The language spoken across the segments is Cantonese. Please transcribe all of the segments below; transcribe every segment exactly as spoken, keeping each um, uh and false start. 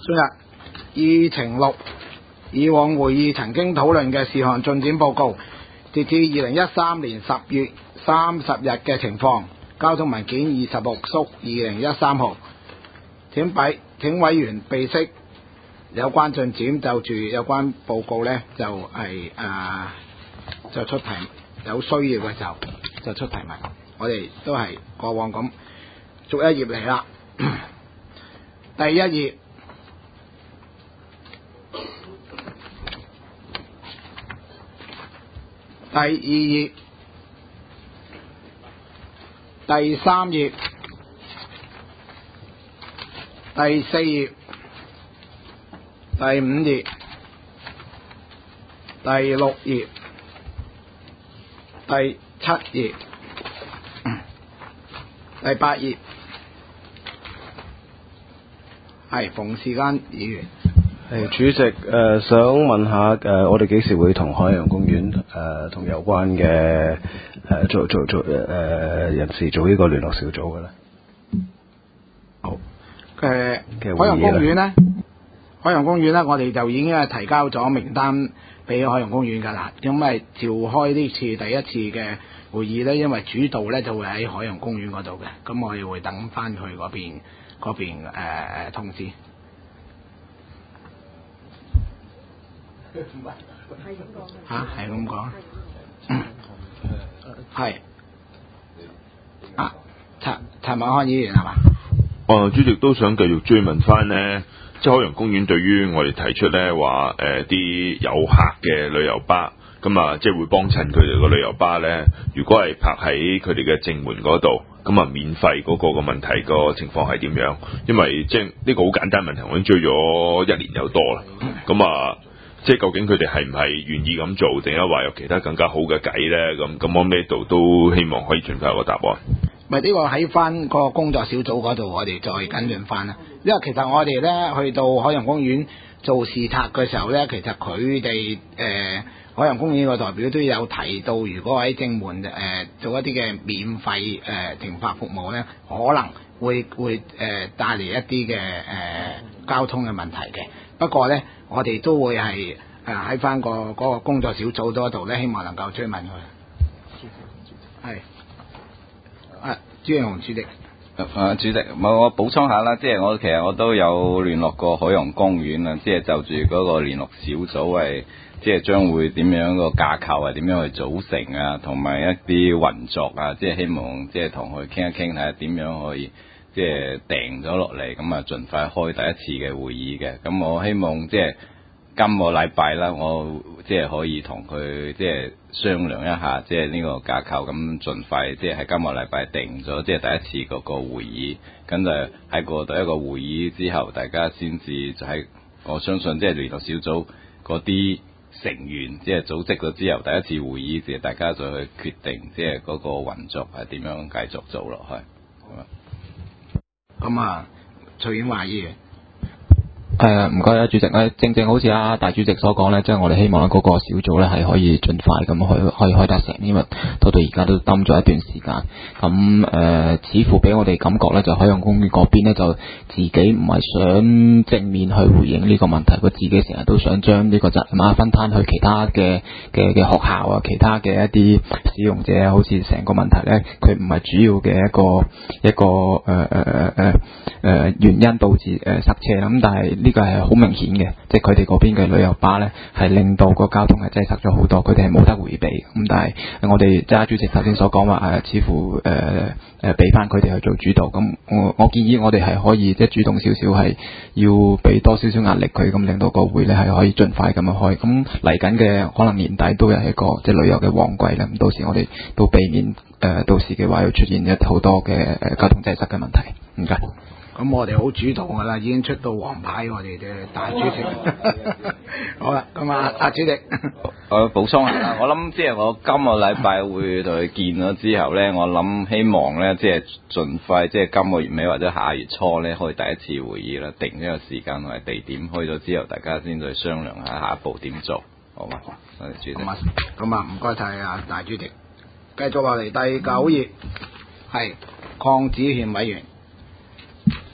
今日議程六，以往會議曾經討論嘅事項進展報告，截至二零一三年十月三十日嘅情況，交通文件二十六縮二零一三號。請委請委員備悉有關進展，就住有關報告呢，就係、是、啊就出題，有需要嘅時候就出題目。我哋都係過往咁逐一頁嚟啦。第一頁，第二頁，第三頁，第四頁，第五頁，第六頁，第七頁，第八頁，係馮士堅議員。 係主席，誒、呃、想問下誒、呃，我哋幾時會同海洋公園誒同有關嘅誒、呃、做做做誒、呃、人士做呢個聯絡小組嘅咧？ 好，誒、呃、海洋公園咧，海洋公園咧，我哋就已經係提交咗名單俾海洋公園㗎啦。咁咪召開呢次第一次嘅會議咧，因為主導咧就會喺海洋公園嗰度嘅，咁我哋會等翻佢嗰邊嗰邊誒、呃、通知。嚇，係咁講，係啊，陳陳偉康議員係嘛？ 哦，主席都想繼續追問翻呢，即係海洋公園對於我哋提出呢話誒啲有客嘅旅遊巴，咁啊即係會幫襯佢哋個旅遊巴呢，如果係泊喺佢哋嘅正門嗰度，咁啊免費嗰個個問題個情況係點樣？因為即係呢個好簡單問題，我已經追咗一年有多啦，咁啊。即係究竟佢哋係唔係願意咁做，定係話有其他更加好嘅計咧？咁咁我呢度都希望可以盡快有個答案。 咪呢個喺翻個工作小組嗰度，我哋再跟進翻啦。因為其實我哋咧去到海洋公園做視察嘅時候咧，其實佢哋誒海洋公園個代表都有提到，如果喺正門誒、呃、做一啲嘅免費誒、呃、停泊服務咧，可能會會誒、呃、帶嚟一啲嘅誒交通嘅問題嘅。不過咧，我哋都會係誒喺翻個嗰個工作小組嗰度咧，希望能夠追問佢。係，啊，朱永紅主席。 誒主席，我我補充下啦，即係我其實我都有聯絡過海洋公園啊，即係就住嗰個聯絡小組係，即係將會點樣個架構係點樣去組成啊，同埋一啲運作啊，即係希望即係同佢傾一傾睇下點樣可以。即係訂咗落嚟，咁啊盡快開第一次嘅會議嘅。咁我希望即係今個禮拜啦，我即係可以同佢即係商量一下，即係呢個架構，咁盡快即係喺今個禮拜定咗，即係第一次嗰個會議。咁就喺個第一個會議之後，大家先至就係我相信即係聯絡小組嗰啲成員即係組織咗之後，第一次會議就大家再去決定，即係嗰個運作係點樣繼續做落去。 咁啊，徐婉華議員。 誒唔該啊，主席，誒正正好似啊大主席所講咧，即係我哋希望嗰個小組咧係可以盡快咁去可以開得成，因為到到而家都蹲咗一段時間。咁誒、呃，似乎俾我哋感覺咧，就海洋公園嗰邊咧就自己唔係想正面去回應呢個問題，佢自己成日都想將呢個責任分攤去其他嘅嘅嘅學校啊，其他嘅一啲使用者，好似成個問題咧，佢唔係主要嘅一個一個誒誒誒誒誒原因導致誒、呃、塞車啦。咁但係呢個係好明顯嘅，即係佢哋嗰邊嘅旅遊巴咧，係令到個交通係擠塞咗好多，佢哋係冇得回避。咁但係我哋即係主席頭先所講話誒，似乎誒誒俾翻佢哋去做主導。咁我我建議我哋係可以即係主動少少，係要俾多少少壓力佢，咁令到個會咧係可以盡快咁樣開。咁嚟緊嘅可能年底都係一個即係旅遊嘅旺季啦。咁到時我哋都避免誒、呃、到時嘅話要出現一好多嘅誒交通擠塞嘅問題。唔該。 咁我哋好主動噶啦，已經出到黃牌，我哋嘅大主席。好啦，咁啊，阿主席， 我補充下啦，我諗即係我今個禮拜會同佢見咗之後咧，我諗希望咧即係盡快即係今個月尾或者下月初咧開第一次會議啦，定呢個時間同埋地點，開咗之後大家先再商量下下一步點做，好嘛？多謝主席。 咁啊，唔該晒啊，大主席。繼續落嚟第九頁，係鄺子憲委員。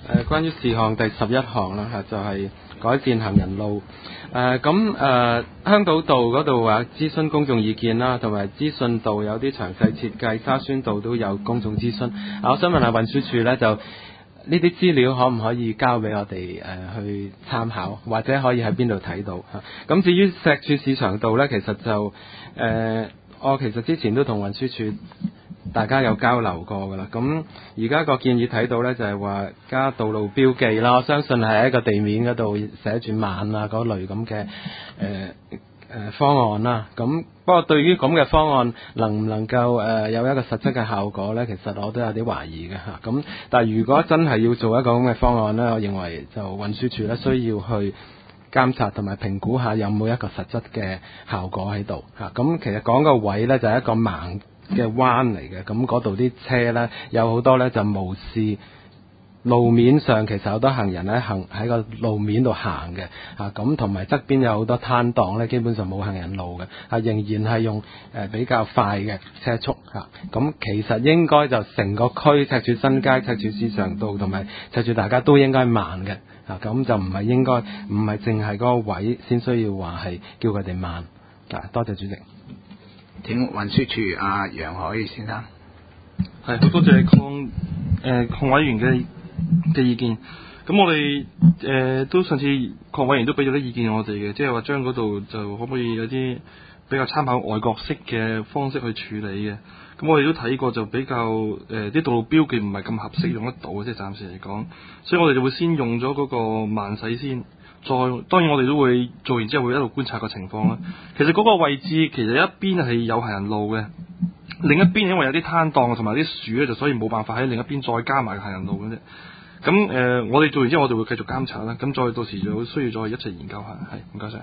誒關於事項第十一項啦嚇，就係、是、改善行人路。誒咁誒香島道嗰度話諮詢公眾意見啦，同埋資訊道有啲詳細設計，沙宣道都有公眾諮詢。啊，我想問下運輸署呢，就呢啲資料可唔可以交俾我哋誒、呃、去參考，或者可以喺邊度睇到嚇？咁、啊、至於石柱市場道呢，其實就誒、呃、我其實之前都同運輸署大家有交流過㗎啦，咁而家個建議睇到呢，就係話加道路標記啦，我相信係喺一個地面嗰度寫住慢啊嗰類咁嘅誒誒方案啦。咁不過對於咁嘅方案能唔能夠誒、呃、有一個實質嘅效果呢？其實我都有啲懷疑嘅嚇。咁但係如果真係要做一個咁嘅方案呢，我認為就運輸署呢需要去監察同埋評估下有冇一個實質嘅效果喺度嚇。咁其實講個位呢，就係一個盲嘅彎嚟嘅，咁嗰度啲車呢，有好多呢就無視路面上，其實好多行人咧行喺個路面度行嘅，啊咁同埋側邊有好多攤檔呢，基本上冇行人路嘅，啊仍然係用誒、呃、比較快嘅車速嚇，咁、啊、其實應該就成個區赤柱新街、赤柱市場道同埋赤柱大家都應該慢嘅，啊咁就唔係應該唔係淨係嗰個位先需要話係叫佢哋慢，啊多謝主席。 請運輸署阿楊海先生。 係好多謝鄺誒鄺委員嘅嘅意見。咁我哋誒、呃、都上次鄺委員都俾咗啲意見我哋嘅，即係話將嗰度就可唔可以有啲比較參考外國式嘅方式去處理嘅。咁我哋都睇過就比較誒啲、呃、道路標記唔係咁合適用得到嘅，即係暫時嚟講。所以我哋就會先用咗嗰個慢駛先。再當然我哋都會做完之後會一路觀察個情況啦。其實嗰個位置其實一邊係有行人路嘅，另一邊因為有啲攤檔同埋啲樹咧，就所以冇辦法喺另一邊再加埋行人路嘅啫。咁誒、呃，我哋做完之後我哋會繼續監察啦。咁再到時就需要再一齊研究下。係，唔該晒。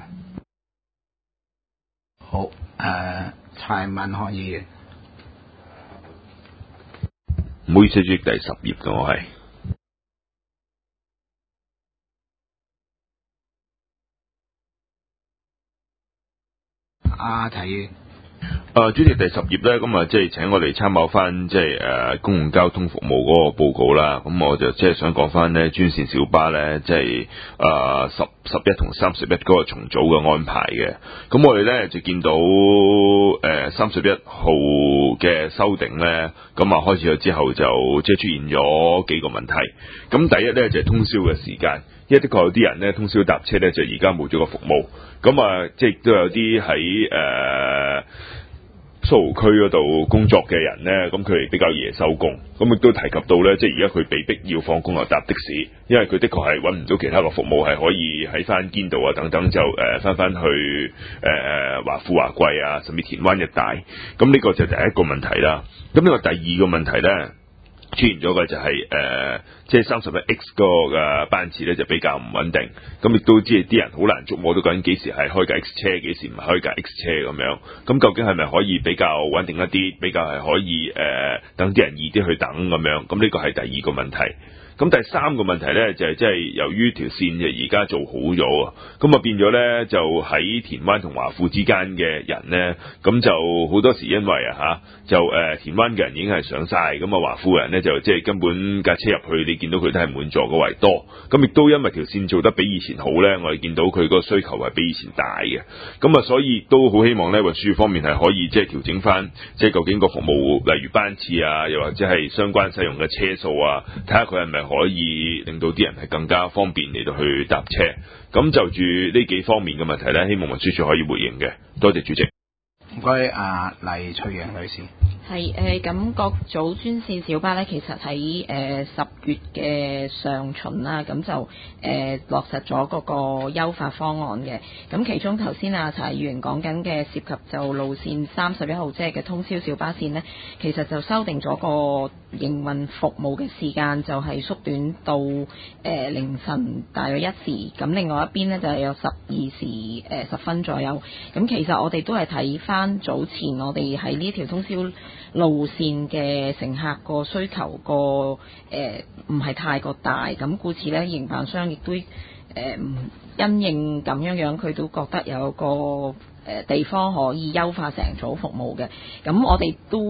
好，誒、呃，柴文學議員。 唔好意思，主席第十頁嘅我係。 阿提， 誒主席第十頁咧，咁啊即係請我哋參考翻即係誒公共交通服務嗰個報告啦。咁我就即係想講翻咧專線小巴咧，即係誒十十一同三十一嗰個重組嘅安排嘅。咁我哋咧就見到誒三十一號嘅修訂咧，咁啊開始咗之後就即係出現咗幾個問題。咁第一咧就係通宵嘅時間。因為的確有啲人咧通宵搭車咧，就而家冇咗個服務。咁啊，即係都有啲喺誒蘇豪區嗰度工作嘅人咧，咁佢哋比較夜收工。咁亦都提及到咧，即係而家佢被逼要放工又搭的士，因為佢的確係揾唔到其他嘅服務係可以喺翻堅道啊等等就誒翻翻去誒華富華貴啊，甚至田灣一帶。咁呢個就第一個問題啦。咁呢個第二個問題咧，出現咗嘅就係、是、誒、呃，即係三十一 X 嗰個嘅班次咧就比較唔穩定，咁亦都知啲人好難捉摸到究竟幾時係開架 X 車，幾時唔係開架 X 車咁樣。咁究竟係咪可以比較穩定一啲，比較係可以誒、呃、等啲人易啲去等咁樣？咁呢個係第二個問題。咁第三個問題咧就係即係由於條線就而家做好咗啊，咁啊變咗咧就喺田灣同華富之間嘅人咧，咁就好多時因為啊嚇就誒、呃、田灣嘅人已經係上晒，咁啊華富嘅人咧就即係根本架車入去，你見到佢都係滿座嘅為多。咁亦都因為條線做得比以前好咧，我哋見到佢個需求係比以前大嘅。咁啊所以都好希望咧運輸方面係可以即係調整翻，即係究竟個服務例如班次啊，又或者係相關使用嘅車數啊，睇下佢係咪可以令到啲人係更加方便嚟到去搭車。咁就住呢幾方面嘅問題咧，希望運輸署可以回應嘅。多謝主席。 唔該，阿黎翠陽女士。 係誒，咁各組專線小巴咧，其實喺誒十月嘅上旬啦，咁就誒、呃、落實咗嗰個優化方案嘅。咁其中頭先阿柴議員講緊嘅涉及就路線三十一號即係嘅通宵小巴線呢，其實就修訂咗個營運服務嘅時間，就係縮短到誒、呃、凌晨大約一時。咁另外一邊呢，就係、是、有十二時誒十、呃、分左右。咁其實我哋都係睇翻早前我哋喺呢條通宵路線嘅乘客個需求個誒唔係太過大，咁故此咧營辦商亦都誒、呃、因應咁樣樣，佢都覺得有個誒、呃、地方可以優化成組服務嘅。咁我哋都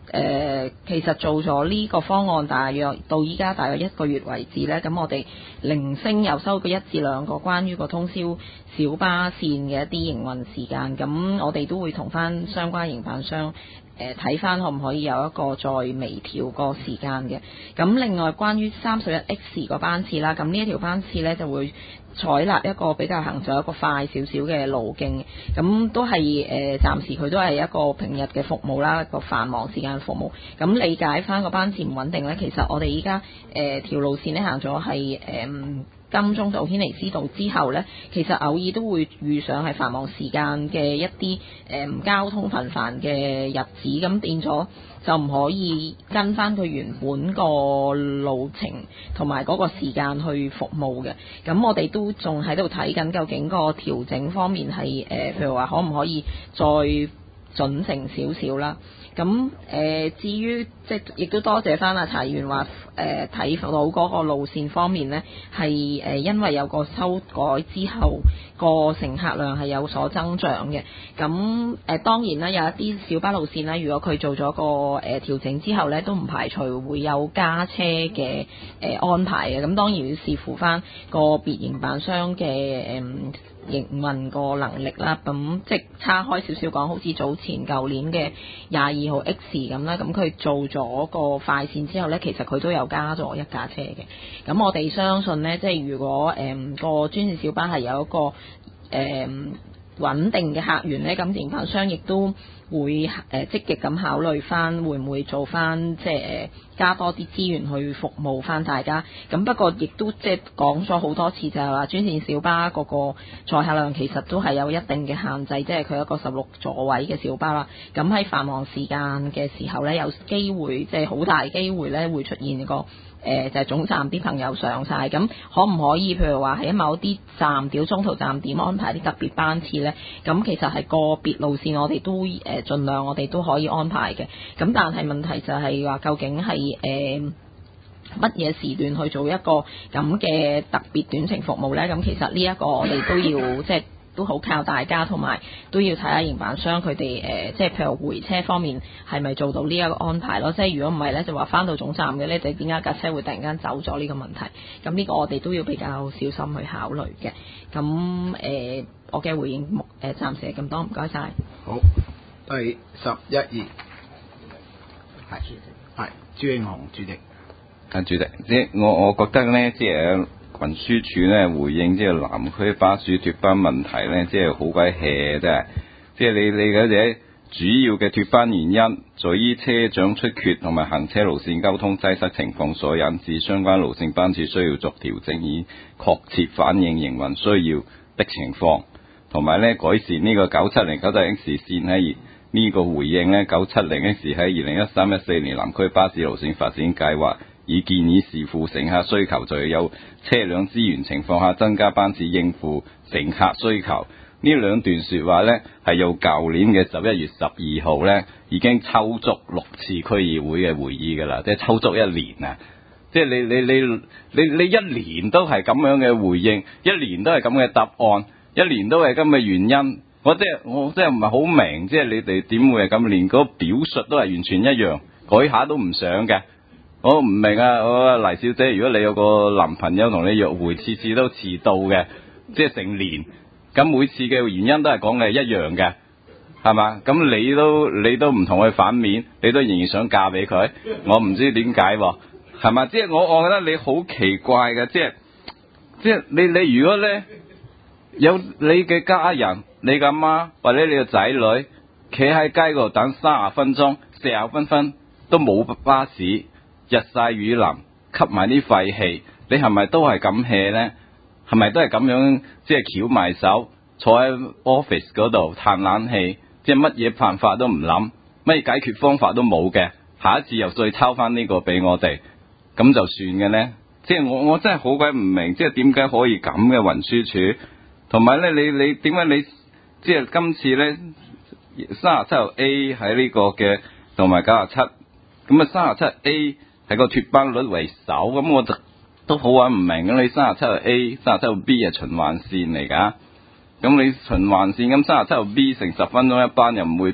呃、其實做咗呢個方案，大約到依家大約一個月為止呢，咁我哋零星又收過一至兩個關於個通宵小巴線嘅一啲營運時間，咁我哋都會同翻相關營辦商誒睇翻可唔可以有一個再微調個時間嘅。咁另外關於三十一 X 個班次啦，咁呢一條班次呢就會採納一個比較行咗一個快少少嘅路徑，咁都係誒、呃、暫時佢都係一個平日嘅服務啦，一個繁忙時間服務。咁理解翻個班次唔穩定呢，其實我哋依家誒條路線呢行咗係誒金鐘到軒尼詩道之後呢，其實偶爾都會遇上係繁忙時間嘅一啲誒、呃、交通頻繁嘅日子，咁變咗就唔可以跟翻佢原本個路程同埋嗰個時間去服務嘅。咁我哋都仲喺度睇緊究竟個調整方面係誒、呃，譬如話可唔可以再準成少少啦。咁誒、呃，至於即係亦都多謝翻阿查議員話誒睇到嗰個路線方面呢，係誒、呃、因為有個修改之後，個乘客量係有所增長嘅。咁誒、呃、當然啦，有一啲小巴路線啦，如果佢做咗個誒、呃、調整之後呢，都唔排除會有加車嘅誒、呃、安排嘅。咁當然要視乎翻個別營辦商嘅誒。呃營運個能力啦，咁即係叉開少少講，好似早前舊年嘅廿二號 X 咁啦，咁佢做咗個快線之後呢，其實佢都有加咗一架車嘅。咁我哋相信呢，即係如果誒、嗯、個專線小巴係有一個誒、嗯、穩定嘅客源呢，咁營辦商亦都會誒、呃、積極咁考慮翻，會唔會做翻即係誒加多啲資源去服務翻大家。咁不過亦都即係講咗好多次，就係話專線小巴嗰個載客量其實都係有一定嘅限制，即係佢一個十六座位嘅小巴啦。咁喺繁忙時間嘅時候呢，有機會即係好大機會呢會出現個。誒、呃、就係、是、總站啲朋友上晒，咁可唔可以譬如話喺某啲站點、中途站點安排啲特別班次呢？咁其實係個別路線我哋都誒、呃、盡量我哋都可以安排嘅。咁但係問題就係話究竟係誒乜嘢時段去做一個咁嘅特別短程服務呢？咁其實呢一個我哋都要即係。都好靠大家，同埋都要睇下營辦商佢哋誒，即係譬如回車方面係咪做到呢一個安排咯？即係如果唔係呢，就話翻到總站嘅呢，就點解架車會突然間走咗呢個問題？咁呢個我哋都要比較小心去考慮嘅。咁誒、呃，我嘅回應目誒暫時係咁多，唔該晒。 好，第十一二，係係朱英雄主席。 啊，主席，即係我我覺得呢，即係。運輸署咧回應即係南區巴士脫班問題咧，即係好鬼 hea 真係。即係你你嗰隻主要嘅脫班原因，在於車長出缺同埋行車路線交通擠塞情況所引致，相關路線班次需要作調整，以確切反映營運需要的情況，同埋咧改善呢個九七零九七 X 線喺呢個回應咧，九七零 X 喺二零一三一四年南區巴士路線發展計劃。以建議視乎乘客需求，在有車輛資源情況下增加班次應付乘客需求。呢兩段說話呢，係由舊年嘅十一月十二號呢已經抽足六次區議會嘅會議㗎啦，即係抽足一年啊！即係你你你你你一年都係咁樣嘅回應，一年都係咁嘅答案，一年都係咁嘅原因。我即係我即係唔係好明，即係你哋點會係咁，連嗰個表述都係完全一樣，改下都唔想嘅。我唔明啊！我黎小姐，如果你有個男朋友同你約會，次次都遲到嘅，即係成年，咁每次嘅原因都係講嘅一樣嘅，係嘛？咁你都你都唔同佢反面，你都仍然想嫁俾佢，我唔知點解喎，係嘛？即係我我覺得你好奇怪嘅，即係即係你你如果咧有你嘅家人，你嘅媽或者你嘅仔女，企喺街嗰度等三十分鐘、四十分分都冇巴士。日曬雨淋，吸埋啲廢氣，你係咪都係咁 hea 呢？係咪都係咁樣即係翹埋手坐喺 office 嗰度嘆冷氣？即係乜嘢辦法都唔諗，乜嘢解決方法都冇嘅，下一次又再抄翻呢個俾我哋，咁就算嘅呢？即係我我真係好鬼唔明，即係點解可以咁嘅運輸署？同埋咧，你你點解你即係今次咧三十七號 A 喺呢個嘅同埋九十七，咁啊三十七 A？係個脫班率為首，咁我就都好揾唔明。咁你三十七號 A、三十七號 B 係循環線嚟㗎，咁你循環線咁三十七號 B 成十分鐘一班又唔會脫，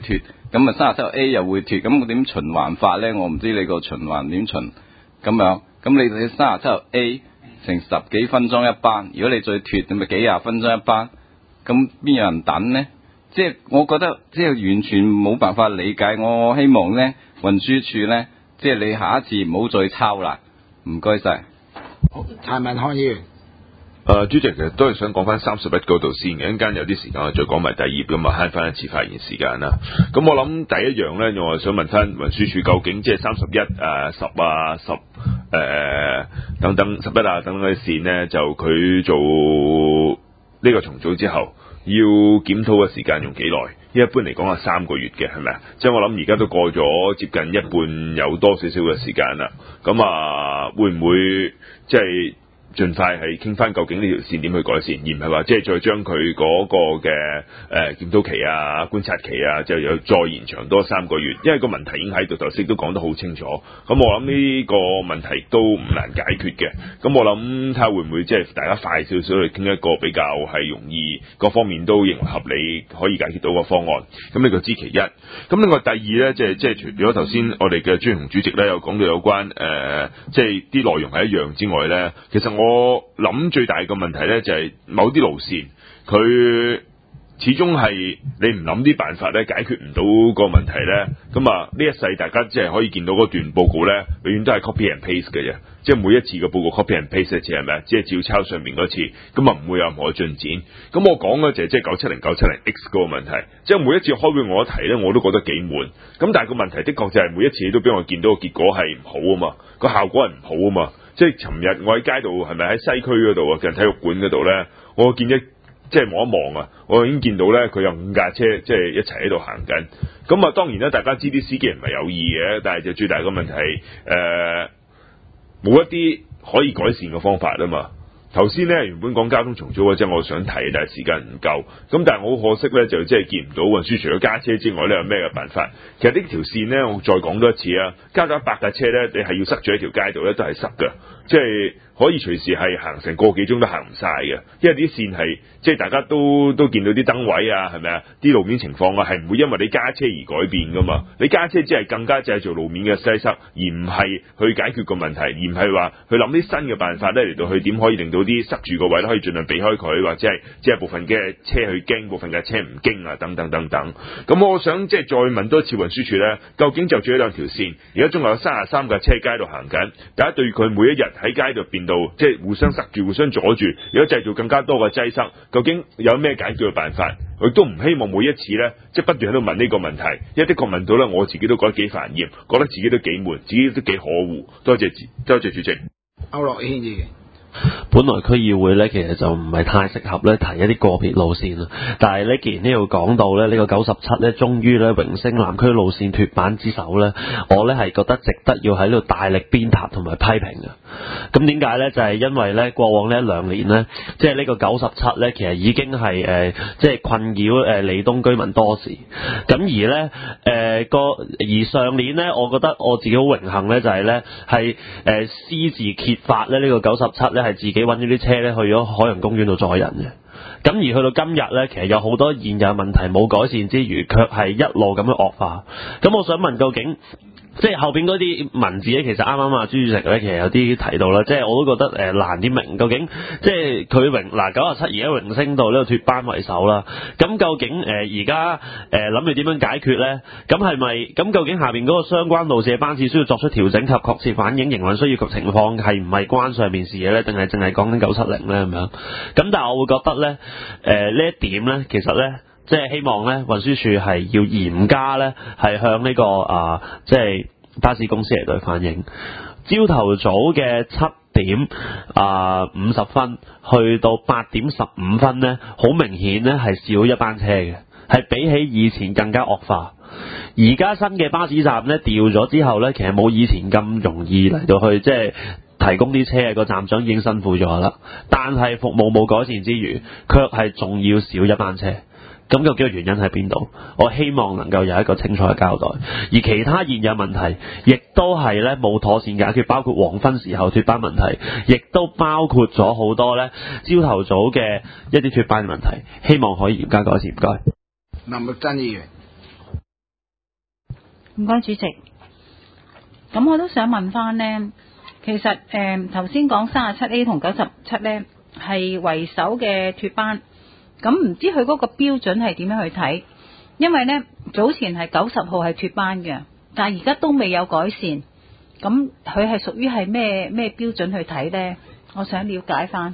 咁啊三十七號 A 又會脫，咁點循環法咧？我唔知你個循環點循咁樣。咁你哋三十七號 A 成十幾分鐘一班，如果你再脫，咁咪幾廿分鐘一班，咁邊有人等呢？即係我覺得即係完全冇辦法理解。我希望咧運輸署咧，即係你下一次唔好再抄啦。唔該晒。 好，陳文康議員。 誒、呃，主席其實都係想講翻三十一嗰度先嘅，一陣間有啲時間我再講埋第二頁咁啊，慳翻一次發言時間啦。咁我諗第一樣咧，我係想問翻運輸署究竟即係三十一誒十啊十誒、呃、等等十一啊等等嘅線咧，就佢做呢個重組之後要檢討嘅時間用幾耐？一般嚟講係三個月嘅，係咪啊？即係我諗而家都過咗接近一半有多少少嘅時間啦。咁啊，會唔會即係盡快係傾翻究竟呢條線點去改善，而唔係話即係再將佢嗰個嘅誒檢討期啊、觀察期啊，就又再延長多三個月，因為個問題已經喺度，頭先都講得好清楚。咁我諗呢個問題都唔難解決嘅。咁我諗睇下會唔會即係大家快少少去傾一個比較係容易，各方面都認為合理可以解決到個方案。咁呢個知其一。咁另外第二咧，即係即係除咗頭先我哋嘅朱雄主席咧有講到有關誒、呃，即係啲內容係一樣之外咧，其實我諗最大嘅問題咧就係某啲路線佢始終係你唔諗啲辦法咧解決唔到個問題咧，咁啊呢一世大家即係可以見到嗰段報告咧，永遠都係 copy and paste 嘅啫，即係每一次嘅報告 copy and paste 一次係咪啊？即係照抄上面嗰次，咁啊唔會有任何進展。咁我講嘅就係即係九七零九七零 X 嗰個問題，即係每一次開會我一提咧，我都覺得幾悶。咁但係個問題的確就係每一次都俾我見到個結果係唔好啊嘛，個效果係唔好啊嘛。即係尋日我喺街度係咪喺西區嗰度啊？近體育館嗰度咧，我見一即係望一望啊，我已經見到咧佢有五架車即係一齊喺度行緊。咁啊當然啦，大家知啲司機唔係有意嘅，但係就最大個問題係誒冇一啲可以改善嘅方法啊嘛。頭先咧原本講交通重組，即係我想提，但係時間唔夠。咁但係我好可惜咧，就即係見唔到運輸除咗加車之外咧，有咩嘅辦法？其實呢條線咧，我再講多一次啊，加咗一百架車咧，你係要塞住喺條街度咧，都係塞㗎，即係可以隨時係行成個幾鐘都行唔晒嘅，因為啲線係即係大家都都見到啲燈位啊，係咪啊？啲路面情況啊，係唔會因為你加車而改變噶嘛？你加車只係更加製造路面嘅擠塞，而唔係去解決個問題，而唔係話去諗啲新嘅辦法咧嚟到去點可以令到啲塞住個位咧可以盡量避開佢，或者係即係部分嘅車去經，部分嘅車唔經啊，等等等等。咁我想即係再問多一次運輸署咧，究竟就住呢兩條線，而家仲有三十三架車街度行緊，大家對佢每一日喺街度變到即係互相塞住、互相阻住，如果製造更加多嘅擠塞，究竟有咩解決嘅辦法？我都唔希望每一次咧，即係不斷喺度問呢個問題，因為的確問到咧，我自己都覺得幾煩厭，覺得自己都幾悶，自己都幾可惡。多謝多謝主席。區諾軒議員。 本來區議會咧，其實就唔係太適合咧提一啲個別路線啦。但係咧，既然呢度講到咧，呢個九十七咧，終於咧榮升南區路線脫板之首咧，我咧係覺得值得要喺度大力鞭撻同埋批評嘅。咁點解咧？就係因為咧，過往呢一兩年咧，即係呢個九十七咧，其實已經係誒，即係困擾誒利東居民多時。咁而咧誒個而上年咧，我覺得我自己好榮幸咧，就係咧係誒私自揭發咧呢個九十七咧。係自己揾咗啲車咧去咗海洋公園度載人嘅，咁而去到今日咧，其實有好多現有問題冇改善之餘，卻係一路咁樣惡化。咁我想問，究竟即係後邊嗰啲文字咧，其實啱啱啊朱主席咧，其實有啲提到啦，即係我都覺得誒、呃、難啲明，究竟即係佢榮嗱九十七而家榮升到呢個脫班為首啦，咁究竟誒而家誒諗住點樣解決咧？咁係咪咁究竟下邊嗰個相關路線班次需要作出調整及確切反映營運需要及情況，係唔係關上面事嘅咧？定係淨係講緊九七零咧咁樣？咁但係我會覺得咧，誒、呃、呢一點咧，其實咧。即係希望咧，運輸署係要嚴加咧，係向呢、這個啊、呃，即係巴士公司嚟到反映。朝頭早嘅七點啊五十分去到八點十五分咧，好明顯咧係少一班車嘅，係比起以前更加惡化。而家新嘅巴士站咧調咗之後咧，其實冇以前咁容易嚟到去即係提供啲車，個站長已經辛苦咗啦。但係服務冇改善之餘，卻係仲要少一班車。咁究竟個原因喺邊度？我希望能夠有一個清楚嘅交代。而其他現有問題，亦都係咧冇妥善解決，包括黃昏時候脫班問題，亦都包括咗好多咧朝頭早嘅一啲脫班問題。希望可以嚴加改善。唔該。 林木真議員。 唔該，主席。咁我都想問翻呢，其實誒頭先講三十七 A 同九十七呢係為首嘅脫班，咁唔知佢嗰個標準係點樣去睇？因為呢早前係九十號係脫班嘅，但係而家都未有改善，咁佢係屬於係咩咩標準去睇呢？我想了解翻。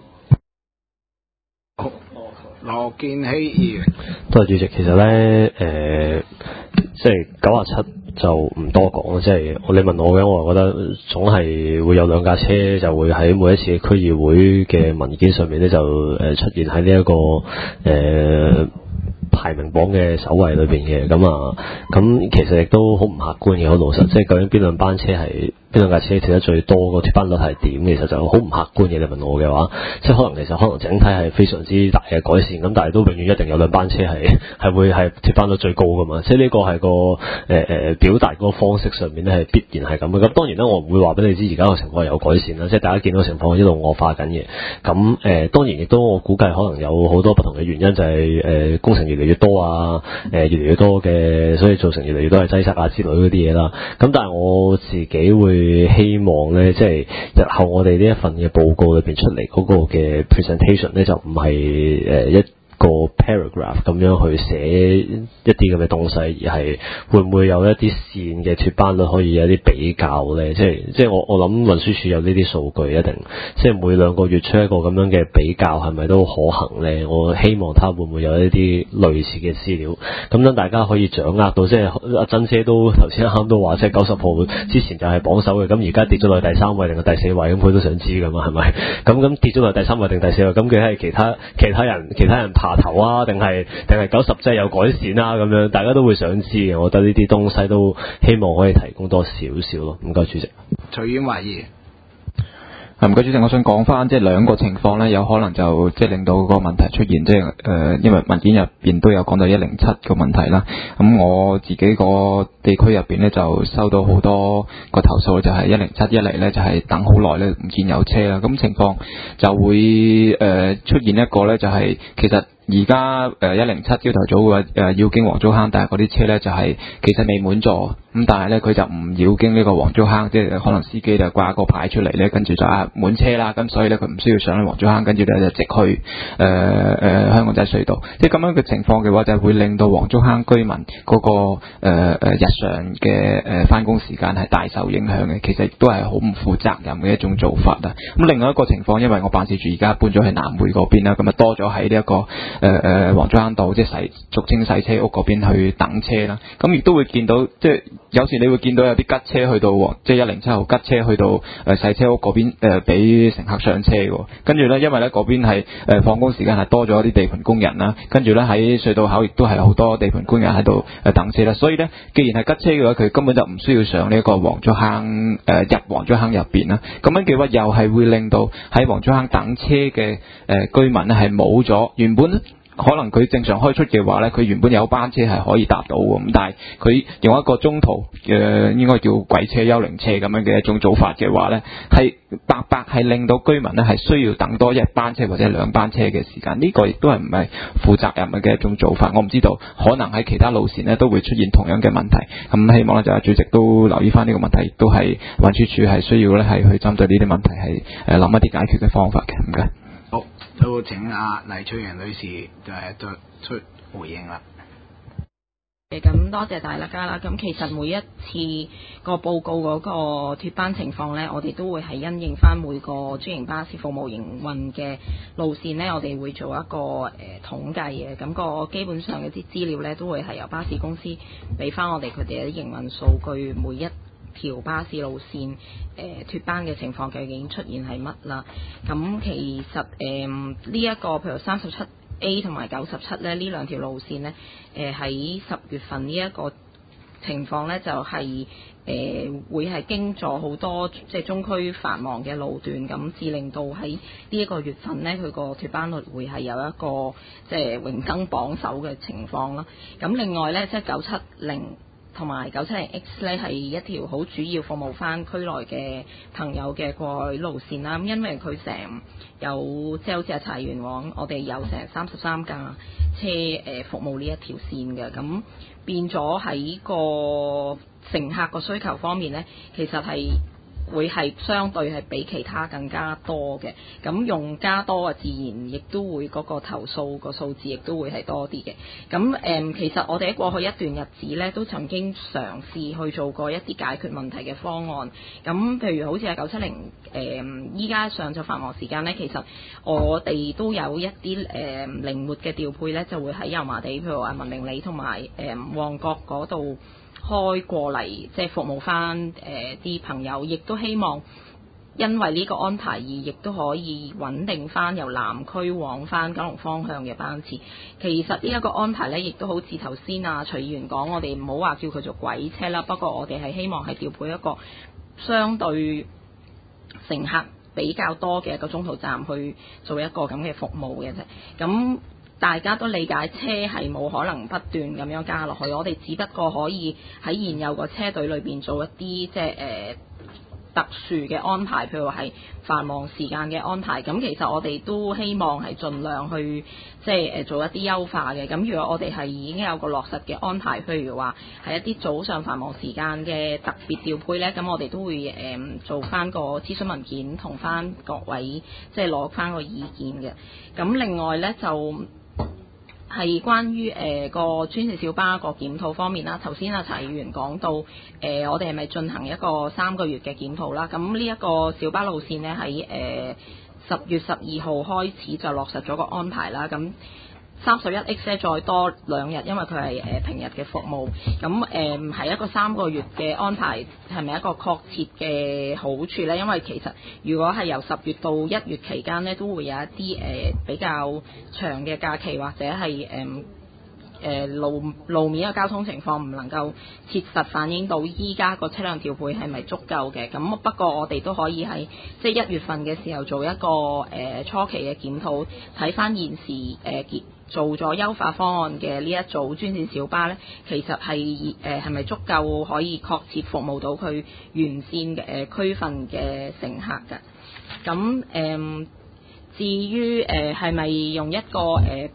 羅健熙議員， 多謝主席。其實咧，誒、呃，即係九十七就唔多講，即係我你問我嘅，我覺得總係會有兩架車就會喺每一次區議會嘅文件上面咧就誒出現喺呢一個誒。呃排名榜嘅首位裏邊嘅，咁啊，咁其實亦都好唔客觀嘅，好老實，即係究竟邊兩班車係邊兩架車跳得最多，個脫班率係點，其實就好唔客觀嘅。你問我嘅話，即係可能其實可能整體係非常之大嘅改善，咁但係都永遠一定有兩班車係係會係脫班率最高噶嘛，即係呢個係個誒誒、呃、表達嗰個方式上面咧係必然係咁嘅。咁當然啦，我唔會話俾你知而家個情況係有改善啦，即係大家見到情況一路惡化緊嘅。咁誒、呃、當然亦都我估計可能有好多不同嘅原因，就係、是、誒、呃、工程越嚟越多啊，誒、呃、越嚟越多嘅，所以造成越嚟越多嘅擠塞啊之類嗰啲嘢啦。咁但係我自己會希望咧，即係日後我哋呢一份嘅報告裏邊出嚟嗰個嘅 presentation 咧，就唔係誒一個 paragraph 咁樣去寫一啲咁嘅東西，而係會唔會有一啲線嘅脫班率可以有啲比較呢？即係即係我我諗運輸署有呢啲數據一定，即係每兩個月出一個咁樣嘅比較係咪都可行呢？我希望他會唔會有一啲類似嘅資料，咁等大家可以掌握到。即係阿珍姐都頭先啱都話，即係九十號之前就係榜首嘅，咁而家跌咗落去第三位定係第四位，咁佢都想知㗎嘛，係咪？咁咁跌咗落去第三位定第四位，咁佢係其他其他人其他人爬頭啊，定係定係九十即係有改善啊？咁樣大家都會想知嘅。我覺得呢啲東西都希望可以提供多少少咯。唔該，主席。 徐婉華議員。 唔該，主席，我想講翻即係兩個情況咧，有可能就即係令到個問題出現，即係誒，因為文件入邊都有講到一零七個問題啦。咁我自己個地區入邊咧就收到好多個投訴，就係一零七一嚟咧就係等好耐咧唔見有車啦。咁情況就會誒、呃、出現一個咧就係、是、其實。而家誒一零七朝頭早嘅誒要經黃竹坑，但係嗰啲車咧就係、是、其實未滿座，咁但係咧佢就唔要經呢個黃竹坑，即係可能司機就掛個牌出嚟咧，跟住就啊滿車啦，咁所以咧佢唔需要上去黃竹坑，跟住咧就直去誒誒、呃呃、香港仔隧道，即係咁樣嘅情況嘅話，就會令到黃竹坑居民嗰、那個誒誒、呃、日常嘅誒翻工時間係大受影響嘅，其實亦都係好唔負責任嘅一種做法啊。咁另外一個情況，因為我辦事處而家搬咗去南匯嗰邊啦，咁啊多咗喺呢一個。誒誒黃竹坑道即係洗俗稱洗車屋嗰邊去等車啦，咁亦都會見到即係有時你會見到有啲吉車去到即係一零七號吉車去到誒、呃、洗車屋嗰邊誒俾乘客上車嘅，跟住咧因為咧嗰邊係誒放工時間係多咗啲地盤工人啦，跟住咧喺隧道口亦都係好多地盤工人喺度誒等車啦，所以咧既然係吉車嘅話，佢根本就唔需要上呢一個黃竹坑誒、呃、入黃竹坑入邊啦，咁樣嘅話又係會令到喺黃竹坑等車嘅誒、呃、居民咧係冇咗原本。可能佢正常開出嘅話呢，佢原本有班車係可以搭到嘅，咁但係佢用一個中途嘅、呃、應該叫鬼車、幽靈車咁樣嘅一種做法嘅話呢，係白白係令到居民呢係需要等多一班車或者兩班車嘅時間，呢、這個亦都係唔係負責任嘅一種做法。我唔知道，可能喺其他路線呢都會出現同樣嘅問題。咁希望呢就係主席都留意翻呢個問題，亦都係運輸署係需要呢係去針對呢啲問題係誒諗一啲解決嘅方法嘅。唔該。 好，都請阿黎翠盈女士就係再出回應啦。 咁多謝大家啦。咁其實每一次個報告嗰個脫班情況呢，我哋都會係因應翻每個專營巴士服務營運嘅路線呢，我哋會做一個誒、呃、統計嘅。咁、個基本上嘅啲資料呢，都會係由巴士公司俾翻我哋佢哋嘅營運數據，每一條巴士路線誒、呃、脫班嘅情況究竟出現係乜啦？咁其實誒呢一個譬如三十七 A 同埋九十七咧，呢兩條路線呢，誒喺十月份呢一個情況呢，就係、是、誒、呃、會係經咗好多即係中區繁忙嘅路段，咁至令到喺呢一個月份呢，佢個脫班率會係有一個即係榮登榜首嘅情況啦。咁另外呢，即係九七零同埋九七零 X 咧係一條好主要服務翻區內嘅朋友嘅過海路線啦。咁因為佢成有即係好似係柴元往，我哋有成三十三架車誒服務呢一條線嘅，咁變咗喺個乘客個需求方面咧，其實係會係相對係比其他更加多嘅，咁用家多啊，自然亦都會嗰個投訴個數字亦都會係多啲嘅。咁誒、嗯，其實我哋喺過去一段日子咧，都曾經嘗試去做過一啲解決問題嘅方案。咁譬如好似係九七零誒，依家上晝繁忙時間咧，其實我哋都有一啲誒、嗯、靈活嘅調配咧，就會喺油麻地，譬如話文明里同埋誒旺角嗰度開過嚟，即係服務翻誒啲朋友，亦都希望因為呢個安排而亦都可以穩定翻由南區往翻九龍方向嘅班次。其實呢一個安排呢，亦都好似頭先啊徐議員講，我哋唔好話叫佢做鬼車啦，不過我哋係希望係調配一個相對乘客比較多嘅一個中途站去做一個咁嘅服務嘅啫。咁大家都理解車係冇可能不斷咁樣加落去，我哋只不過可以喺現有個車隊裏邊做一啲即係誒特殊嘅安排，譬如話係繁忙時間嘅安排。咁其實我哋都希望係盡量去即係誒做一啲優化嘅。咁如果我哋係已經有個落實嘅安排，譬如話係一啲早上繁忙時間嘅特別調配呢，咁我哋都會誒、嗯、做翻個諮詢文件同翻各位即係攞翻個意見嘅。咁另外呢，就係關於誒、呃、個專線小巴個檢討方面啦，頭先阿柴議員講到誒、呃，我哋係咪進行一個三個月嘅檢討啦？咁呢一個小巴路線呢，喺誒十月十二號開始就落實咗個安排啦。咁三十一 X 咧再多兩日，因為佢係誒平日嘅服務。咁誒係一個三個月嘅安排，係咪一個確切嘅好處呢？因為其實如果係由十月到一月期間呢，都會有一啲誒、呃、比較長嘅假期，或者係誒誒路路面嘅交通情況唔能夠切實反映到依家個車輛調配係咪足夠嘅。咁不過我哋都可以喺即係一月份嘅時候做一個誒、呃、初期嘅檢討，睇翻現時誒結。呃做咗優化方案嘅呢一組專線小巴呢，其實係誒係咪足夠可以確切服務到佢沿線嘅誒、呃、區份嘅乘客㗎？咁誒、呃，至於誒係咪用一個誒、呃、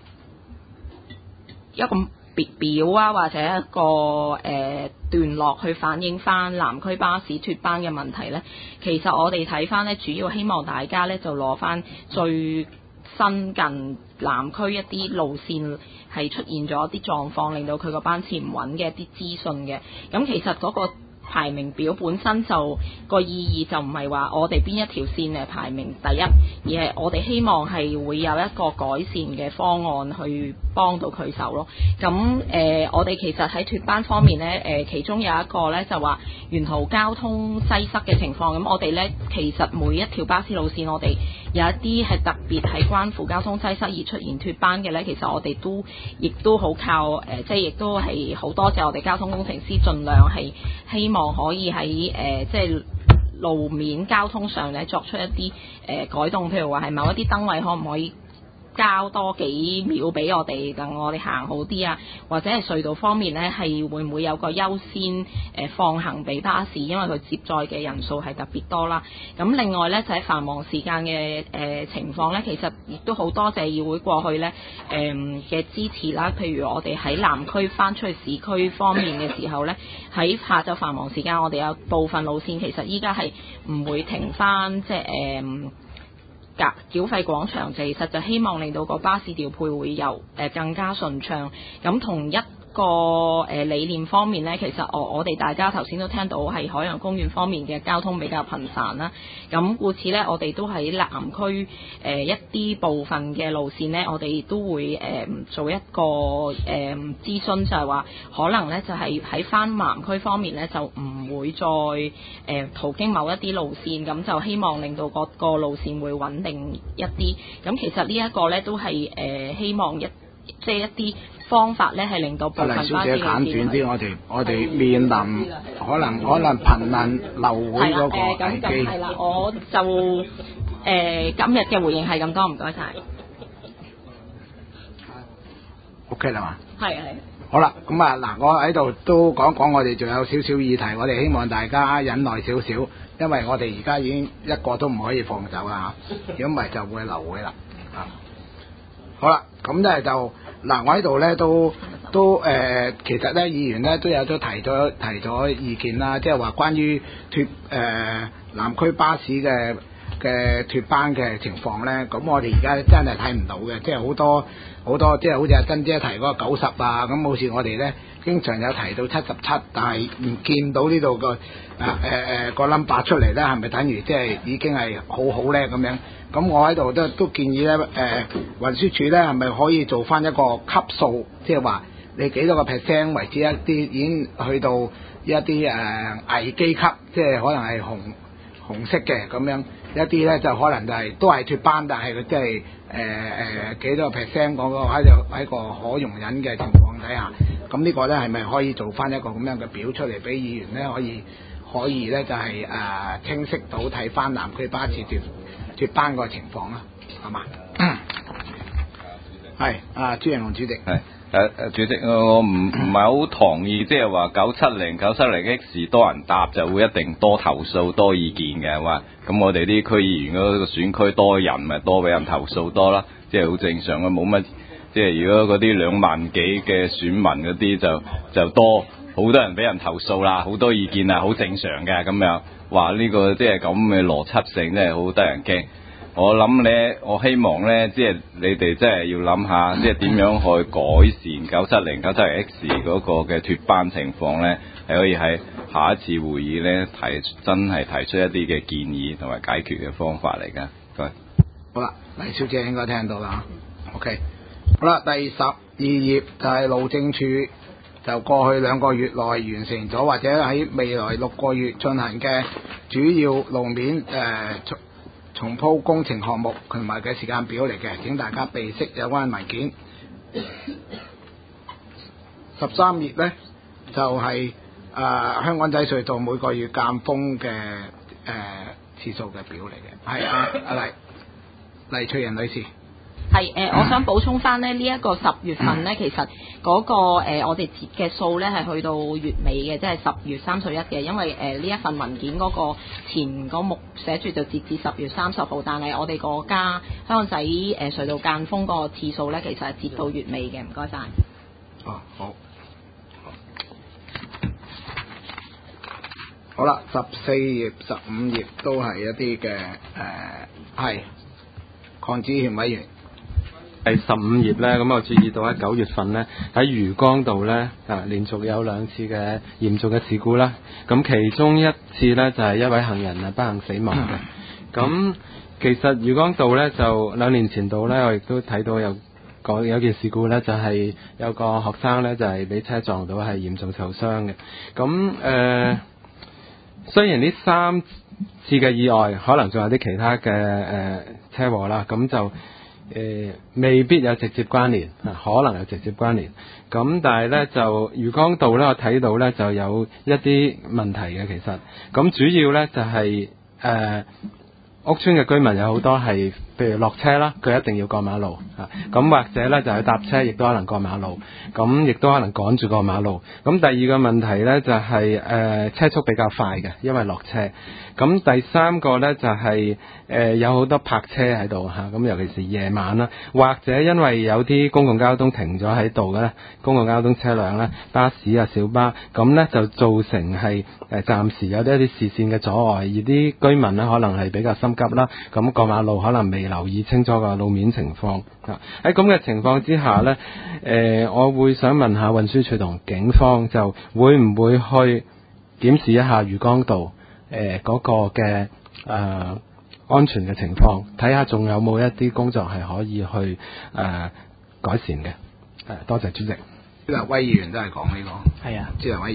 一個別表啊，或者一個誒、呃、段落去反映翻南區巴士脫班嘅問題呢？其實我哋睇翻呢，主要希望大家呢就攞翻最新近南區一啲路線係出現咗一啲狀況，令到佢個班次唔穩嘅一啲資訊嘅。咁其實嗰個排名表本身就個意義就唔係話我哋邊一條線誒排名第一，而係我哋希望係會有一個改善嘅方案去幫到佢手咯。咁誒、呃，我哋其實喺脫班方面呢，誒、呃、其中有一個呢就話沿途交通擠塞嘅情況。咁我哋呢，其實每一條巴士路線，我哋有一啲係特別係關乎交通擠塞而出現脫班嘅呢。其實我哋都亦都好靠誒、呃，即係亦都係好多謝我哋交通工程師，盡量係希望可以喺誒、呃、即係路面交通上咧作出一啲誒、呃、改動，譬如話係某一啲燈位可唔可以交多幾秒俾我哋，等我哋行好啲啊，或者係隧道方面呢，係會唔會有個優先誒、呃、放行俾巴士，因為佢接載嘅人數係特別多啦。咁另外呢，就喺、是、繁忙時間嘅誒、呃、情況呢，其實亦都好多謝議會過去呢誒嘅、呃、支持啦。譬如我哋喺南區翻出去市區方面嘅時候呢，喺下晝繁忙時間，我哋有部分路線其實依家係唔會停翻，即係誒。呃繳繳費廣場，其實就希望令到個巴士調配會有誒、呃、更加順暢。咁同一個誒、呃、理念方面呢，其實我我哋大家頭先都聽到係海洋公園方面嘅交通比較頻繁啦。咁故此呢，我哋都喺南區誒、呃、一啲部分嘅路線呢，我哋都會誒、呃、做一個誒、呃、諮詢，就係話可能呢，就係喺翻南區方面呢，就唔會再誒、呃、途經某一啲路線，咁就希望令到個個路線會穩定一啲。咁其實呢一個呢，都係誒、呃、希望一即係一啲方法咧，係令到部分巴士小姐簡短啲，我哋我哋面臨可能可能頻臨流會嗰個危機。 係啦，我就誒、呃、今日嘅回應係咁多，唔該晒。 OK 啦嘛？ 係係。 好啦，咁啊嗱，我喺度都講講我哋仲有少少議題，我哋希望大家忍耐少少，因為我哋而家已經一個都唔可以放走啦嚇，如果唔係就會流會啦。啊，好啦，咁咧就嗱，我喺度咧都都誒、呃，其實咧議員咧都有咗提咗提咗意見啦，即係話關於脱誒、呃、南區巴士嘅嘅脱班嘅情況咧，咁我哋而家真係睇唔到嘅，即係好多。好多即係好似阿珍姐提嗰個九十啊，咁好似我哋咧經常有提到七十七，但係唔見到呢度個誒誒誒個 number 出嚟咧，係咪等於即係已經係好好咧咁樣？咁我喺度都都建議咧誒、呃、運輸署咧係咪可以做翻一個級數，即係話你幾多個 percent 為之一啲已經去到一啲誒、呃、危機級，即係可能係紅紅色嘅咁樣，一啲咧就可能就係、是、都係脱班，但係佢即係。誒誒、呃、幾多個 percent 嗰個喺度喺個可容忍嘅情況底下，咁呢個咧係咪可以做翻一個咁樣嘅表出嚟俾議員咧可以可以咧就係、是、誒、呃、清晰到睇翻南區巴士脱脱班個情況啦，係嘛？係啊，朱仁龍主席。 係誒誒，主席我唔唔係好同意，即係話九七零九七零 X 多人搭就會一定多投訴多意見嘅話。咁我哋啲區議員嗰個選區多人，咪多俾人投訴多啦，即係好正常嘅，冇乜即係如果嗰啲兩萬幾嘅選民嗰啲就就多，好多人俾人投訴啦，好多意見啊，好正常嘅咁樣。話呢個即係咁嘅邏輯性真係好得人驚。我諗咧，我希望咧，即係你哋真係要諗下，即係點樣去改善九七零九七零 X 嗰個嘅脱班情況咧，係可以喺下一次會議咧提真係提出一啲嘅建議同埋解決嘅方法嚟㗎。對， 好啦，黎小姐應該聽到啦。OK， 好啦，第十二頁就係路政署就過去兩個月內完成咗或者喺未來六個月進行嘅主要路面誒、呃、重重鋪工程項目同埋嘅時間表嚟嘅，請大家備悉有關文件。十三頁咧就係、是、誒、呃、香港仔隧道每個月鑑風嘅誒、呃、次數嘅表嚟嘅，係啊阿黎黎翠仁女士。 係誒、呃，我想補充翻咧，呢、這、一個十月份咧，其實嗰、那個、呃、我哋截嘅數咧係去到月尾嘅，即係十月三十一嘅，因為誒呢、呃、一份文件嗰個前嗰目寫住就截至十月三十號，但係我哋個家香港仔誒、呃、隧道間封個次數咧，其實係截到月尾嘅，唔該晒。 哦，好。好啦，十四頁、十五頁都係一啲嘅誒，係鄺子賢委員。 第十五頁咧，咁我注意到喺九月份咧喺漁光道咧啊，連續有兩次嘅嚴重嘅事故啦。咁其中一次咧就係、是、一位行人啊不幸死亡嘅。咁其實漁光道咧就兩年前度咧，我亦都睇到有講有件事故咧，就係、是、有個學生咧就係、是、俾車撞到係嚴重受傷嘅。咁誒、呃，雖然呢三次嘅意外可能仲有啲其他嘅誒、呃、車禍啦，咁就。誒、呃、未必有直接關聯啊，可能有直接關聯。咁但係咧就漁光道咧，我睇到咧就有一啲問題嘅其實。咁主要咧就係、是、誒、呃、屋邨嘅居民有好多係，譬如落車啦，佢一定要過馬路啊。咁或者咧就係搭車，亦都可能過馬路。咁亦都可能趕住過馬路。咁第二個問題咧就係、是、誒、呃、車速比較快嘅，因為落車。咁第三個咧就係、是、誒、呃、有好多泊車喺度嚇，咁、啊、尤其是夜晚啦，或者因為有啲公共交通停咗喺度咧，公共交通車輛咧，巴士啊、小巴，咁咧就造成係誒、呃、暫時有啲一啲視線嘅阻礙，而啲居民咧可能係比較心急啦，咁過馬路可能未留意清楚個路面情況啊。喺咁嘅情況之下咧，誒、呃、我會想問下運輸署同警方就會唔會去檢視一下漁光道？誒嗰、呃那個嘅誒、呃、安全嘅情況，睇下仲有冇一啲工作係可以去誒、呃、改善嘅。誒、呃，多謝主席。 朱立威議員都係講呢個。係啊，朱立威議員。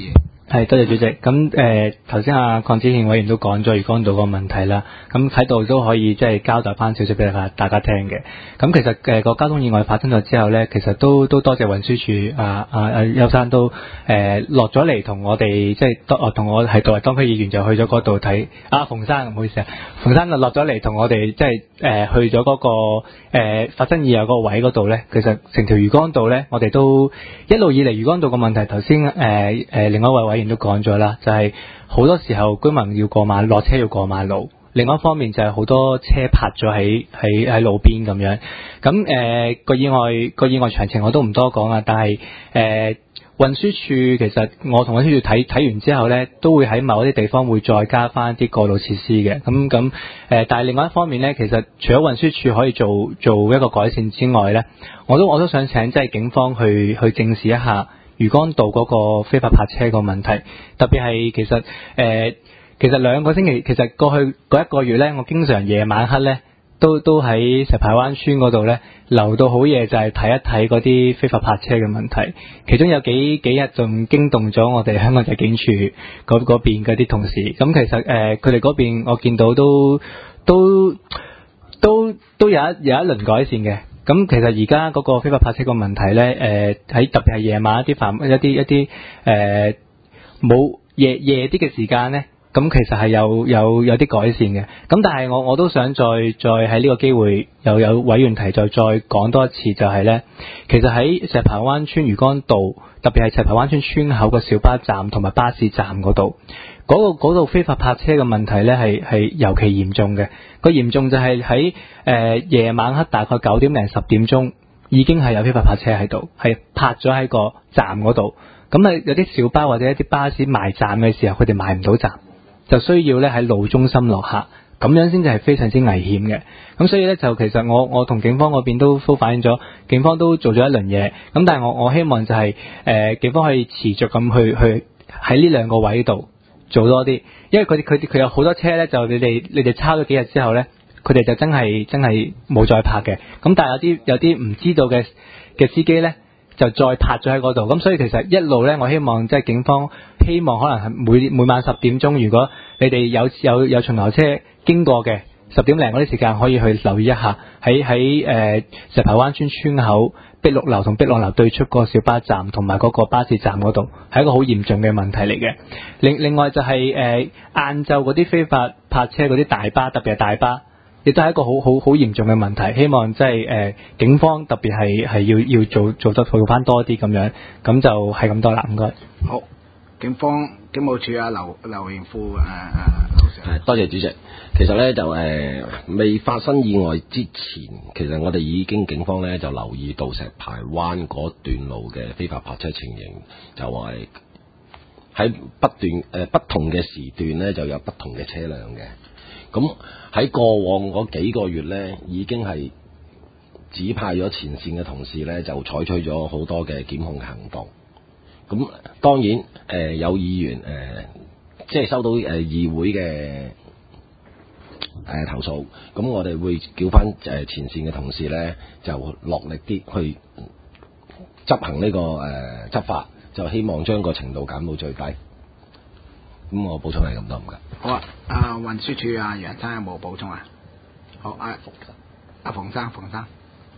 係，多謝主席。咁誒頭先阿鄺子憲委員都講咗漁光道個問題啦，咁喺度都可以即係交代翻少少俾大大家聽嘅。咁其實誒個、呃、交通意外發生咗之後咧，其實都都多謝運輸署啊啊啊邱生都誒落咗嚟同我哋即係當同我係作為當區議員就去咗嗰度睇。啊馮生唔好意思啊，馮生就落咗嚟同我哋即係誒去咗嗰、那個、呃、發生意外嗰個位嗰度咧。其實成條漁光道咧，我哋都一路以嚟漁光道個問題，頭先誒誒另外一位委員都講咗啦，就係、是、好多時候居民要過馬落車要過馬路，另外一方面就係好多車泊咗喺喺喺路邊咁樣。咁誒個意外個意外詳情我都唔多講啊，但係誒、呃、運輸署其實我同運輸署睇睇完之後咧，都會喺某一啲地方會再加翻啲過路設施嘅。咁咁誒，但係另外一方面咧，其實除咗運輸署可以做做一個改善之外咧，我都我都想請即係警方去去正視一下漁光道嗰個非法泊車個問題，特別係其實誒、呃，其實兩個星期，其實過去嗰一個月咧，我經常夜晚黑咧，都都喺石排灣村嗰度咧，留到好夜，就係睇一睇嗰啲非法泊車嘅問題。其中有幾幾日仲驚動咗我哋香港入境處嗰嗰邊嗰啲同事。咁其實誒，佢哋嗰邊我見到都都都都有一有一輪改善嘅。咁其實而家嗰個非法泊車個問題咧，誒、呃、喺特別係夜晚一啲繁一啲一啲誒冇夜夜啲嘅時間咧，咁其實係有有有啲改善嘅。咁但係我我都想再再喺呢個機會又有委員提再再講多一次，就係咧，其實喺石排灣村漁光道，特別係石排灣村村口嘅小巴站同埋巴士站嗰度，嗰個嗰度非法泊車嘅問題咧係係尤其嚴重嘅。個嚴重就係喺誒夜晚黑大概九點零十點鐘已經係有非法泊車喺度，係泊咗喺個站嗰度。咁啊有啲小巴或者一啲巴士埋站嘅時候，佢哋埋唔到站，就需要咧喺路中心落客，咁樣先至係非常之危險嘅。咁所以咧就其實我我同警方嗰邊都都反映咗，警方都做咗一輪嘢。咁但係我我希望就係、是、誒、呃、警方可以持續咁去去喺呢兩個位度做多啲，因為佢哋佢佢有好多車咧，就你哋你哋抄咗幾日之後咧，佢哋就真係真係冇再泊嘅。咁但係有啲有啲唔知道嘅嘅司機咧，就再泊咗喺嗰度。咁所以其實一路咧，我希望即係警方希望可能係每每晚十點鐘，如果你哋有有有巡邏車經過嘅十點零嗰啲時間，可以去留意一下喺喺誒石排灣村村口碧綠樓同碧朗樓對出個小巴站同埋嗰個巴士站嗰度，係一個好嚴重嘅問題嚟嘅。另另外就係誒晏晝嗰啲非法泊車嗰啲大巴，特別係大巴，亦都係一個好好好嚴重嘅問題。希望即係誒警方特別係係要要做做得做翻多啲咁樣，咁就係咁多啦。唔該。 好，警方警務處啊，劉劉榮富誒誒老師。 係，多謝主席。其實咧就誒、呃、未發生意外之前，其實我哋已經警方咧就留意到石排灣嗰段路嘅非法泊車情形，就係喺不斷誒、呃、不同嘅時段咧就有不同嘅車輛嘅。咁喺過往嗰幾個月咧，已經係指派咗前線嘅同事咧，就採取咗好多嘅檢控行動。咁當然誒、呃、有議員誒、呃、即係收到誒、呃、議會嘅誒、呃、投訴，咁我哋會叫翻誒前線嘅同事咧，就落力啲去執行呢、這個誒、呃、執法，就希望將個程度減到最低。咁我補充係咁多，唔該。 好啊，啊運輸署啊楊生有冇補充啊？好，阿阿馮生，馮生。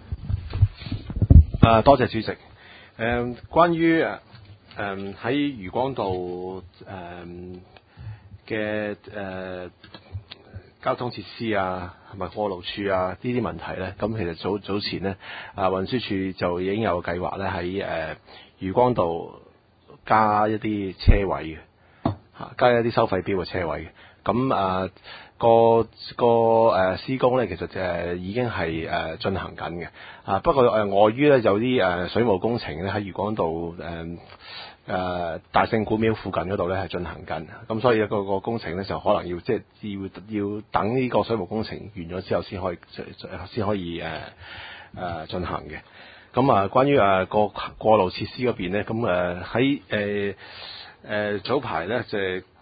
啊，多謝主席。誒、呃，關於誒誒喺漁光道誒嘅誒交通設施啊，同埋過路處啊呢啲問題咧，咁其實早早前咧，啊運輸署就已經有計劃咧喺誒漁光道加一啲車位嘅。加一啲收費標嘅車位嘅，咁啊個個誒施工咧，其實就係已經係誒進行緊嘅。啊不過誒礙於咧有啲誒水務工程咧喺漁光道誒誒大聖古廟附近嗰度咧係進行緊，咁所以個個工程咧就可能要即係要要等呢個水務工程完咗之後先可以先可以誒誒進行嘅。咁啊關於誒個過路設施嗰邊咧，咁誒喺誒。誒、呃、早排咧，即係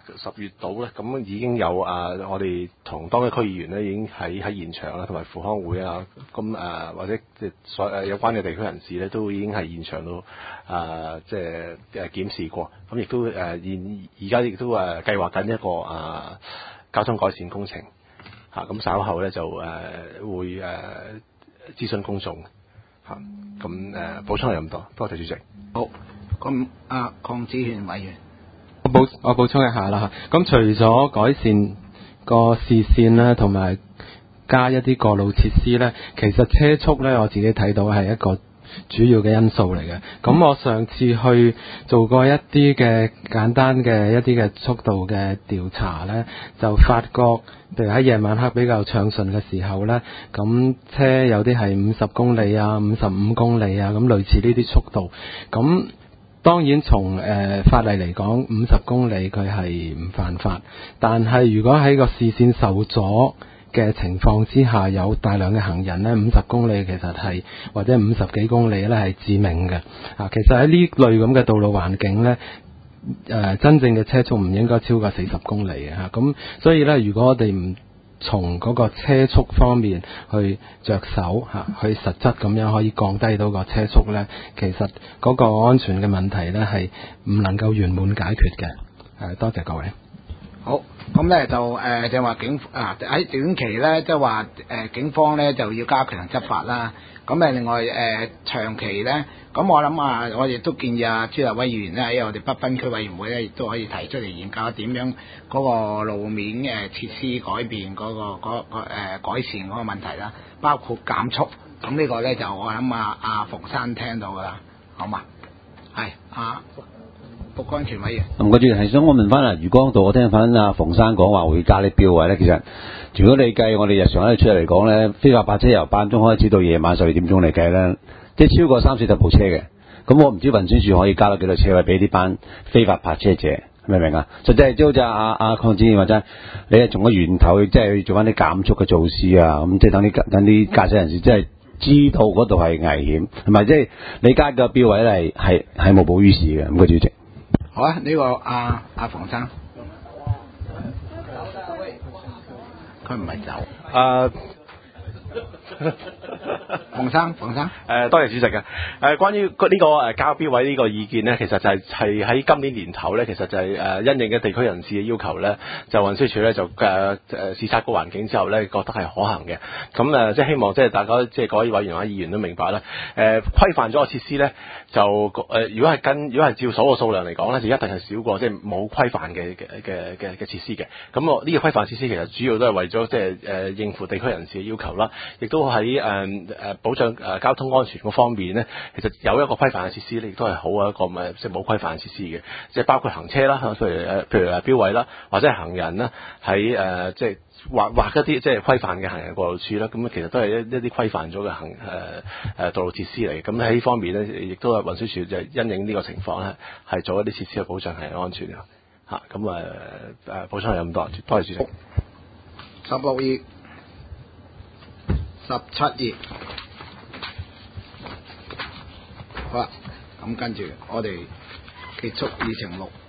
十月度咧，咁已經有啊，我哋同當區區議員咧已經喺喺現場啦，同埋扶康會啊，咁誒或者即係所誒有關嘅地區人士咧，都已經係現場度啊，即係誒檢視過，咁亦都誒現而家亦都誒計劃緊一個啊交通改善工程嚇，咁稍後咧就誒會誒諮詢公眾嚇，咁誒補充係咁多，多謝主席。 好，咁啊，鄺子賢委員。 我補我補充一下啦嚇，咁除咗改善個視線啦，同埋加一啲過路設施咧，其實車速咧我自己睇到係一個主要嘅因素嚟嘅。咁我上次去做過一啲嘅簡單嘅一啲嘅速度嘅調查咧，就發覺譬如喺夜晚黑比較暢順嘅時候咧，咁車有啲係五十公里啊、五十五公里啊，咁類似呢啲速度，咁。當然從誒、呃、法例嚟講，五十公里佢係唔犯法，但係如果喺個視線受阻嘅情況之下，有大量嘅行人呢，五十公里其實係或者五十幾公里呢係致命嘅。啊，其實喺呢類咁嘅道路環境呢，誒、呃、真正嘅車速唔應該超過四十公里嘅嚇。咁、啊、所以呢，如果我哋唔從嗰個車速方面去着手嚇，去實質咁樣可以降低到個車速呢，其實嗰個安全嘅問題呢係唔能夠圓滿解決嘅。誒，多謝各位。 好，咁咧就誒就話警啊喺短期咧，即係話誒警方咧就要加強執法啦。咁誒另外誒、呃、長期咧，咁我諗啊，我亦都建議啊朱立威議員咧喺我哋北濱區委員會咧，亦都可以提出嚟研究點樣嗰個路面誒設施改變嗰、嗰個嗰、嗰個誒、呃、改善嗰個問題啦，包括減速。咁呢個咧就我諗啊阿馮生聽到噶啦，好嘛？係啊。國安全委員， 唔該主席，係想我問翻啊，漁光道我聽翻阿馮生講話會加啲標位咧，其實如果你計我哋日常喺度出嚟嚟講咧，非法泊車由八點鐘開始到夜晚十二點鐘嚟計咧，即係超過三四十部車嘅，咁我唔知運輸署可以加到幾多車位俾呢班非法泊車者，明唔明啊？實際係即好似阿阿鄺子賢或者你係從個源頭即係做翻啲減速嘅措施啊，咁即係等啲等啲駕駛人士即係知道嗰度係危險，同埋即係你加個標位咧係係係無補於事嘅，唔該主席。 好啊，呢、這個阿阿馮生，佢唔係走。 誒， 馮生，馮生， 誒多謝主席嘅。誒、呃、關於呢、這個誒加標位呢個意見呢，其實就係係喺今年年頭呢，其實就係、是、誒、呃、因應嘅地區人士嘅要求呢，就運輸署呢，就誒誒、呃、視察個環境之後呢，覺得係可行嘅。咁誒、呃、即係希望即係大家即係各位委員或者議員都明白啦。誒、呃、規範咗個設施呢，就誒、呃、如果係跟如果係照數個數量嚟講呢，就一定係少過即係冇規範嘅嘅嘅嘅嘅設施嘅。咁我呢個規範設施其實主要都係為咗即係誒應付地區人士嘅要求啦，亦都喺誒誒保障誒交通安全嗰方面咧，其實有一個規範嘅設施咧，亦都係好一個誒即係冇規範嘅設施嘅，即係包括行車啦，譬如誒譬如誒標位啦，或者係行人啦，喺誒即係劃劃一啲即係規範嘅行人過路處啦，咁其實都係一一啲規範咗嘅行誒誒道路設施嚟嘅。咁喺呢方面咧，亦都係運輸署就因應呢個情況咧，係做一啲設施嘅保障係安全嘅嚇。咁誒誒補充係咁多，多謝主席。 十六頁。十七頁，好啦，咁跟住我哋結束議程錄。